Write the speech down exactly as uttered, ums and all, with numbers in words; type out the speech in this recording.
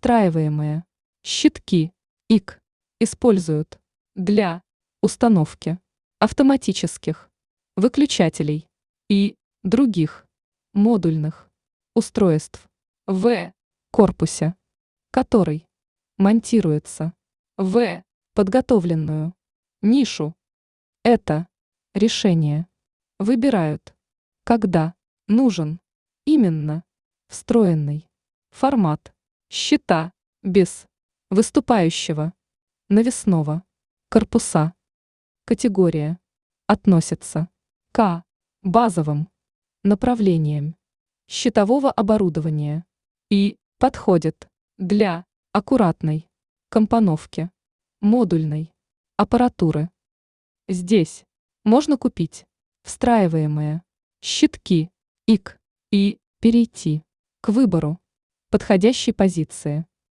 Встраиваемые щитки И К используют для установки автоматических выключателей и других модульных устройств в корпусе, который монтируется в подготовленную нишу. Это решение выбирают, когда нужен именно встроенный формат щита без выступающего навесного корпуса. Категория относится к базовым направлениям щитового оборудования и подходит для аккуратной компоновки модульной аппаратуры. Здесь можно купить встраиваемые щитки И К и перейти к выбору подходящей позиции.